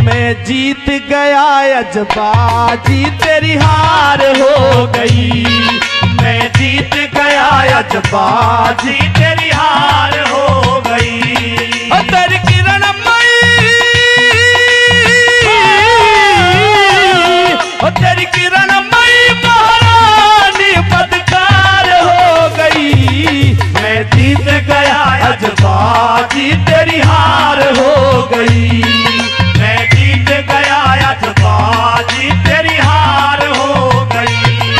मैं जीत गया अजबाजी तेरी हार हो गई। मैं जीत गया अजबाजी तेरी हार हो गई। तेरी किरणमयी तेरी किरणमयी महारानी बदकार हो गई। मैं जीत गया अजबाजी तेरी हार हो गई। मैं जीत गया अजबाजी तेरी हार हो गई।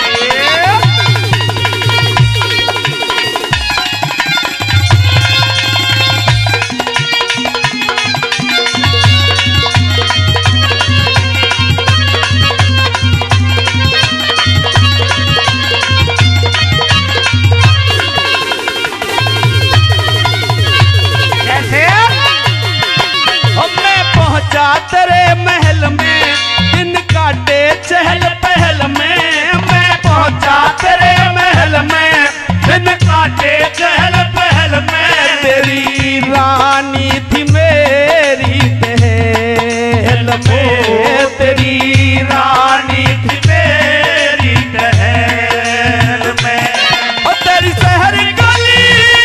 तेरे महल में दिन काटे चहल पहल में। मैं पहुंचा तेरे महल में दिन काटे चहल पहल में। तेरी रानी थी मेरी टहल में। तेरी रानी थी मेरी टहल में। और तेरी शहर गली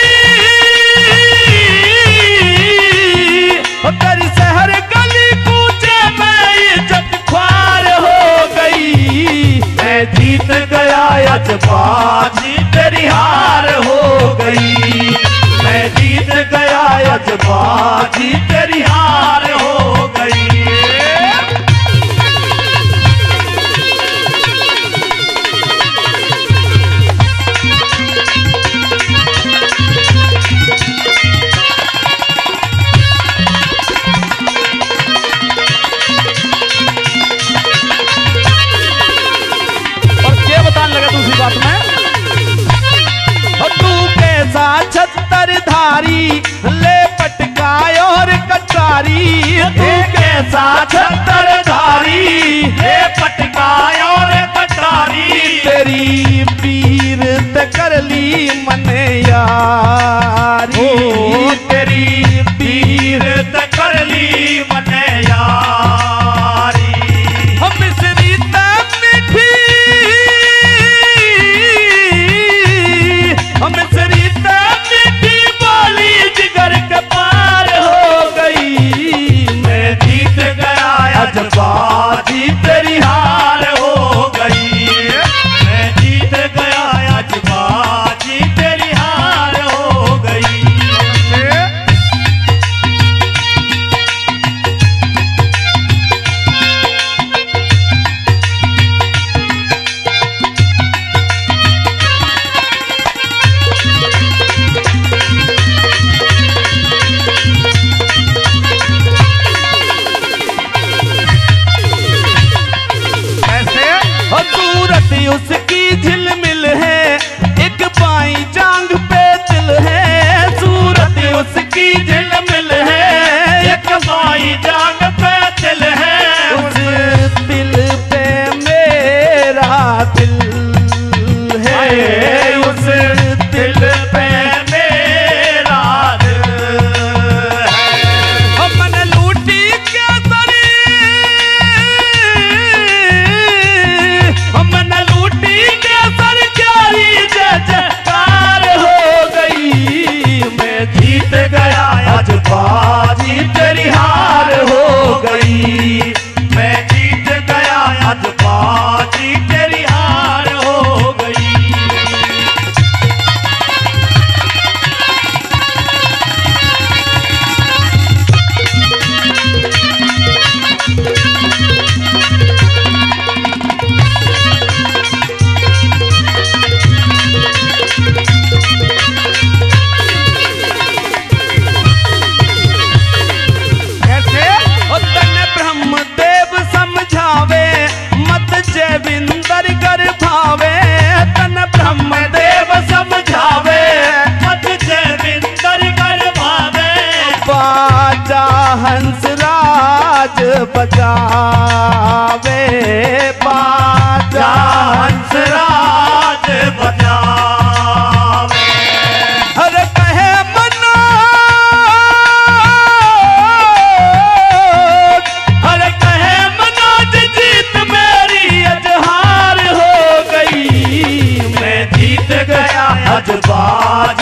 और तेरी शहर गली कूचे में इज्जत ख्वार हो गई। मैं जीत गया अजबाजी तेरी हार हो गई। मैं जीत गया अजबाजी तेरी हार हो गई। बात में तू कैसा छत्रधारी ले पटकाय और कटारी। तू कैसा छत्रधारी ले पटकाय और कटारी। तेरी पीर ते कर ली मन यारी। तेरी पीर ते कर ली मन यारी। हम मिसरी मीठी हम सरिता मीठी बोली जिगर के पार हो गई। मैं जीत गया अजबाजी तेरी हार हो गई। मैं जीत गया अजबाजी तेरी हार हो गई। उसकी झिलमिल है एक बाई जांग पे दिल है। सूरत उसकी झिलमिल है एक बाई जांग पे दिल है। उस दिल पे मेरा दिल है। उस दिल पे मेरा दिल है। हमने लूटी क्या सरी हमने लूटी क्या सरकारी जयकार हो गई। मैं जीत गया अजबाजी तेरी हार हो गई। मैं जीत गया अजबाजी तेरी हार हो गई। ब्रह्मदेव समझावे मत जयविंदर कर भावे। तन ब्रह्मदेव समझावे मत जयविंदर कर भावे। बाजा हंसराज बजावे। बाजा हंसराज बजावे। अरे कहे मनो अरे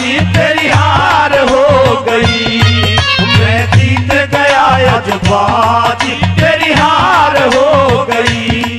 बाजी तेरी हार हो गई। मैं जीत गया आज बाजी तेरी हार हो गई।